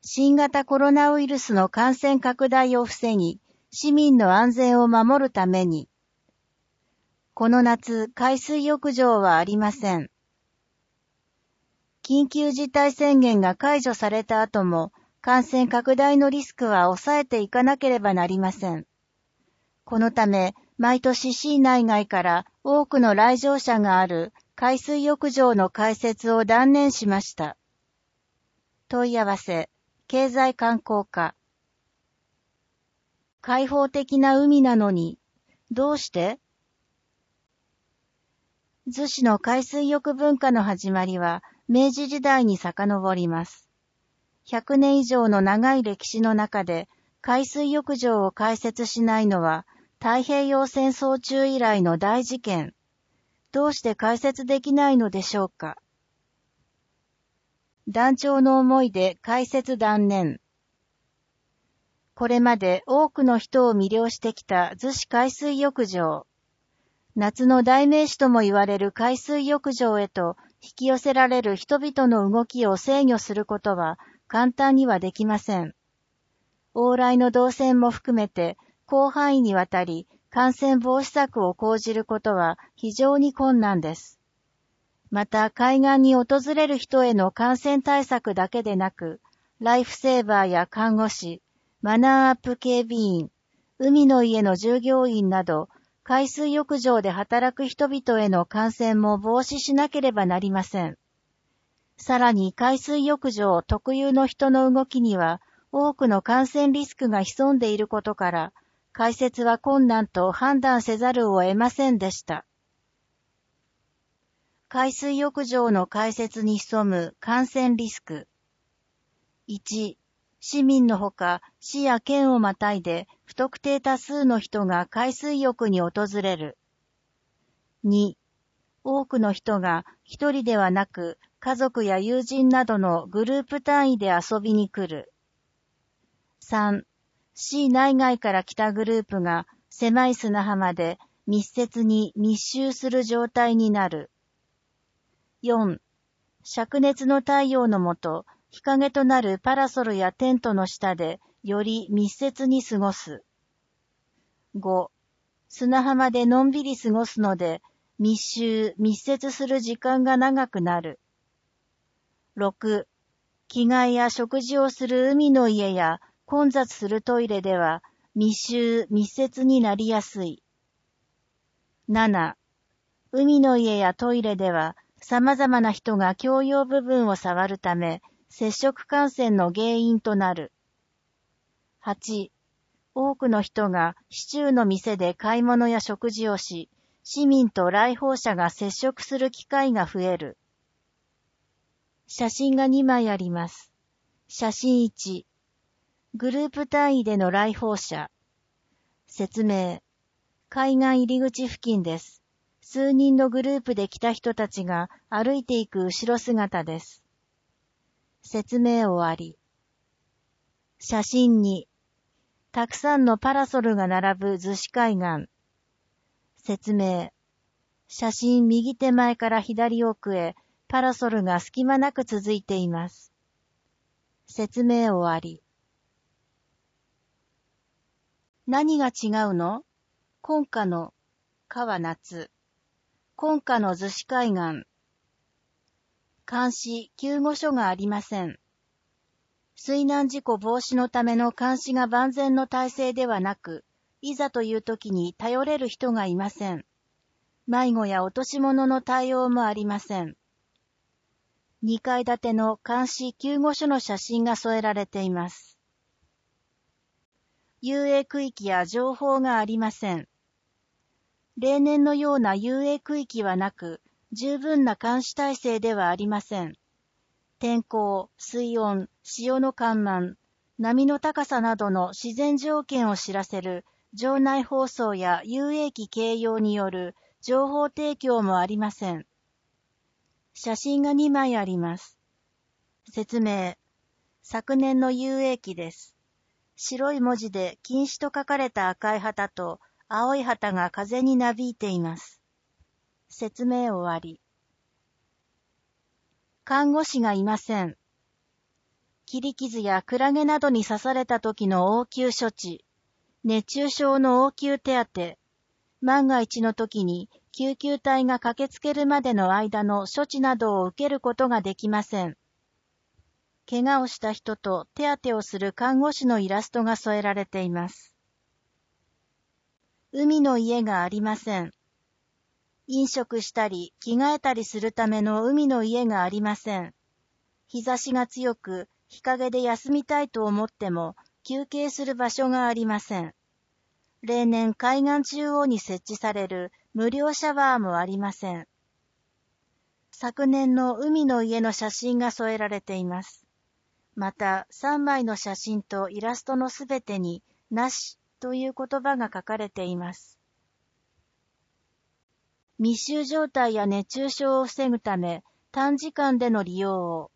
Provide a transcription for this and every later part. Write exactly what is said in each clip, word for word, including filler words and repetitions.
新型コロナウイルスの感染拡大を防ぎ、市民の安全を守るために。この夏、海水浴場はありません。緊急事態宣言が解除された後も、感染拡大のリスクは抑えていかなければなりません。このため、毎年市内外から多くの来場者がある海水浴場の開設を断念しました。問い合わせ、経済観光課。開放的な海なのに、どうして？逗子の海水浴文化の始まりは明治時代に遡ります。ひゃくねん以上の長い歴史の中で海水浴場を開設しないのは太平洋戦争中以来の大事件。どうして開設できないのでしょうか。断腸の思いで開設断念。これまで多くの人を魅了してきた逗子海水浴場。夏の代名詞とも言われる海水浴場へと引き寄せられる人々の動きを制御することは簡単にはできません。往来の動線も含めて広範囲にわたり感染防止策を講じることは非常に困難です。また海岸に訪れる人への感染対策だけでなく、ライフセーバーや看護師、マナーアップ警備員、海の家の従業員など、海水浴場で働く人々への感染も防止しなければなりません。さらに海水浴場特有の人の動きには多くの感染リスクが潜んでいることから、開設は困難と判断せざるを得ませんでした。海水浴場の開設に潜む感染リスク。いち、市民のほか市や県をまたいで不特定多数の人が海水浴に訪れる。に、多くの人が一人ではなく家族や友人などのグループ単位で遊びに来る。さん、市内外から来たグループが狭い砂浜で密接に密集する状態になる。よん、灼熱の太陽の下、日陰となるパラソルやテントの下でより密接に過ごす。ご、砂浜でのんびり過ごすので、密集、密接する時間が長くなる。ろく、着替えや食事をする海の家や混雑するトイレでは密集、密接になりやすい。なな、海の家やトイレでは様々な人が共用部分を触るため、接触感染の原因となる。はち、多くの人が市中の店で買い物や食事をし、市民と来訪者が接触する機会が増える。写真がにまいあります。写真いち、グループ単位での来訪者。説明、海岸入り口付近です。数人のグループで来た人たちが歩いていく後ろ姿です。説明終わり。写真に、たくさんのパラソルが並ぶ逗子海岸。説明。写真右手前から左奥へパラソルが隙間なく続いています。説明終わり。何が違うの？今夏の川夏。今夏の逗子海岸。監視・救護所がありません。水難事故防止のための監視が万全の体制ではなく、いざという時に頼れる人がいません。迷子や落とし物の対応もありません。にかい建ての監視・救護所の写真が添えられています。遊泳区域や情報がありません。例年のような遊泳区域はなく、十分な監視体制ではありません。天候、水温、潮の干満、波の高さなどの自然条件を知らせる場内放送や遊泳機掲揚による情報提供もありません。写真がにまいあります。説明。昨年の遊泳機です。白い文字で禁止と書かれた赤い旗と青い旗が風になびいています。説明終わり。看護師がいません。 切り傷やクラゲなどに刺された時の応急処置、熱中症の応急手当、万が一の時に救急隊が駆けつけるまでの間の処置などを受けることができません。怪我をした人と手当てをする看護師のイラストが添えられています。海の家がありません。飲食したり着替えたりするための海の家がありません。日差しが強く日陰で休みたいと思っても休憩する場所がありません。例年海岸中央に設置される無料シャワーもありません。昨年の海の家の写真が添えられています。またさんまいの写真とイラストのすべてになしという言葉が書かれています。密集状態や熱中症を防ぐため短時間での利用を。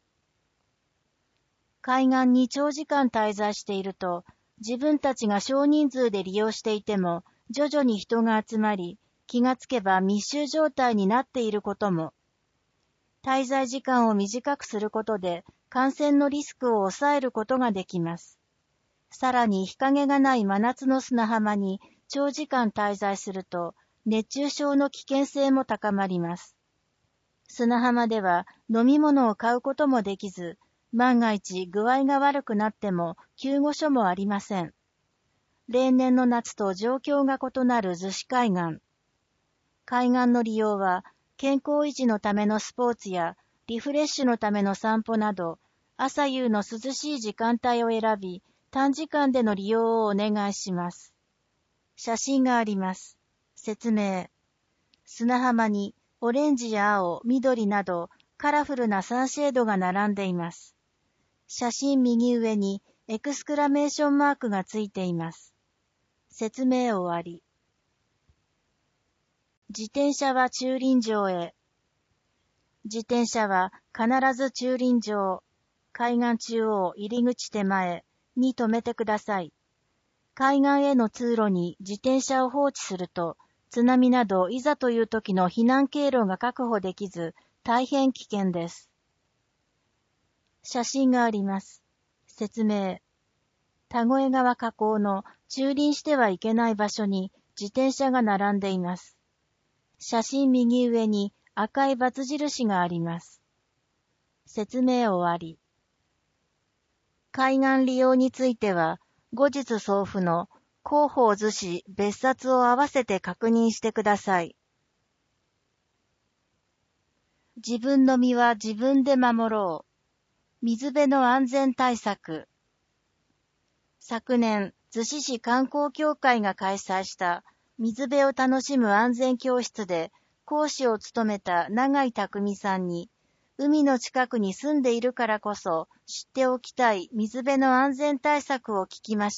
海岸に長時間滞在していると、自分たちが少人数で利用していても、徐々に人が集まり、気がつけば密集状態になっていることも。滞在時間を短くすることで、感染のリスクを抑えることができます。さらに日陰がない真夏の砂浜に長時間滞在すると、熱中症の危険性も高まります。砂浜では飲み物を買うこともできず、万が一具合が悪くなっても救護所もありません。例年の夏と状況が異なる逗子海岸。海岸の利用は健康維持のためのスポーツやリフレッシュのための散歩など、朝夕の涼しい時間帯を選び、短時間での利用をお願いします。写真があります。説明。砂浜にオレンジや青、緑などカラフルなサンシェードが並んでいます。写真右上にエクスクラメーションマークがついています。説明終わり。自転車は駐輪場へ。自転車は必ず駐輪場、海岸中央入り口手前に止めてください。海岸への通路に自転車を放置すると、津波などいざという時の避難経路が確保できず、大変危険です。写真があります。説明。田越川河口の駐輪してはいけない場所に自転車が並んでいます。写真右上に赤い×印があります。説明終わり。海岸利用については、後日送付の広報図紙別冊を合わせて確認してください。自分の身は自分で守ろう。水辺の安全対策。昨年、逗子市観光協会が開催した水辺を楽しむ安全教室で講師を務めた永井匠さんに、海の近くに住んでいるからこそ知っておきたい水辺の安全対策を聞きました。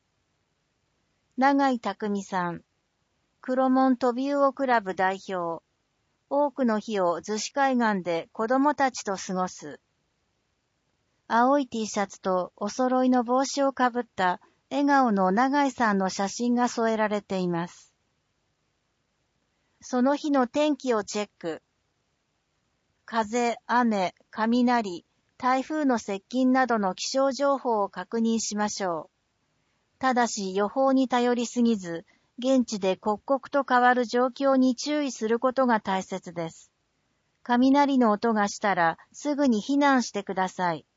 永井匠さん、黒門トビウオクラブ代表。多くの日を逗子海岸で子供たちと過ごす。青い T シャツとお揃いの帽子をかぶった笑顔の永井さんの写真が添えられています。その日の天気をチェック。風、雨、雷、台風の接近などの気象情報を確認しましょう。ただし予報に頼りすぎず、現地で刻々と変わる状況に注意することが大切です。雷の音がしたらすぐに避難してください。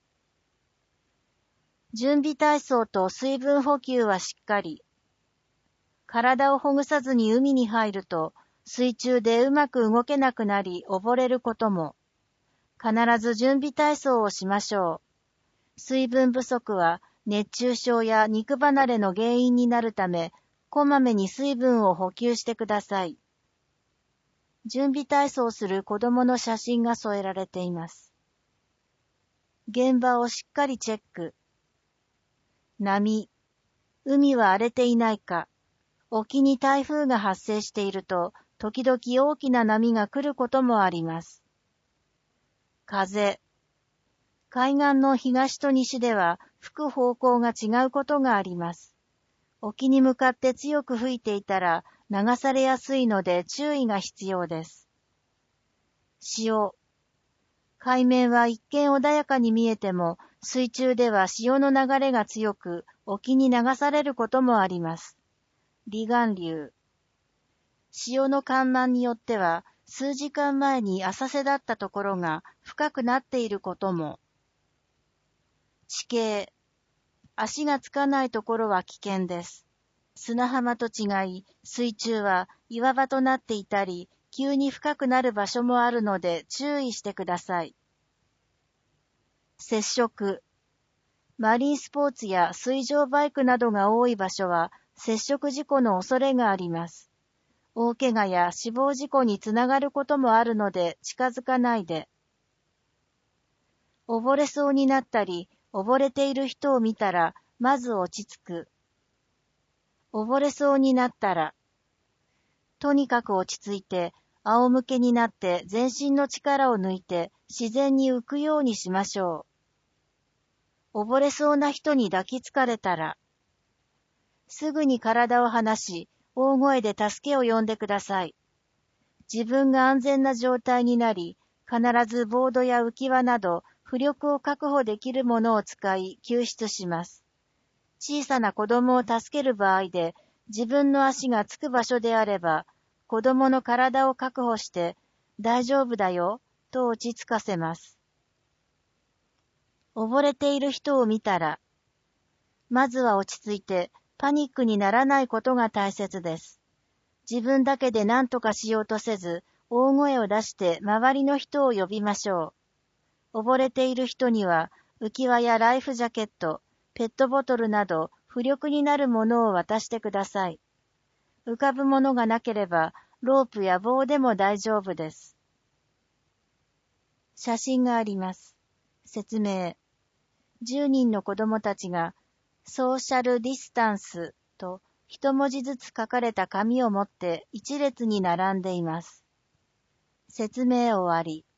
準備体操と水分補給はしっかり。体をほぐさずに海に入ると、水中でうまく動けなくなり溺れることも。必ず準備体操をしましょう。水分不足は熱中症や肉離れの原因になるため、こまめに水分を補給してください。準備体操する子供の写真が添えられています。現場をしっかりチェック。波。海は荒れていないか。沖に台風が発生していると、時々大きな波が来ることもあります。風。海岸の東と西では吹く方向が違うことがあります。沖に向かって強く吹いていたら流されやすいので注意が必要です。潮。海面は一見穏やかに見えても水中では潮の流れが強く、沖に流されることもあります。離岸流。潮の干満によっては、数時間前に浅瀬だったところが深くなっていることも。地形。足がつかないところは危険です。砂浜と違い、水中は岩場となっていたり、急に深くなる場所もあるので注意してください。接触。マリンスポーツや水上バイクなどが多い場所は接触事故の恐れがあります。大怪我や死亡事故につながることもあるので近づかないで。溺れそうになったり、溺れている人を見たら、まず落ち着く。溺れそうになったら、とにかく落ち着いて、仰向けになって全身の力を抜いて自然に浮くようにしましょう。溺れそうな人に抱きつかれたら、すぐに体を離し、大声で助けを呼んでください。自分が安全な状態になり、必ずボードや浮き輪など浮力を確保できるものを使い救出します。小さな子供を助ける場合で、自分の足がつく場所であれば、子供の体を確保して、大丈夫だよ、と落ち着かせます。溺れている人を見たら、まずは落ち着いて、パニックにならないことが大切です。自分だけで何とかしようとせず、大声を出して周りの人を呼びましょう。溺れている人には、浮き輪やライフジャケット、ペットボトルなど浮力になるものを渡してください。浮かぶものがなければ、ロープや棒でも大丈夫です。写真があります。説明。じゅうにんの子供たちが、ソーシャルディスタンスと一文字ずつ書かれた紙を持って一列に並んでいます。説明終わり。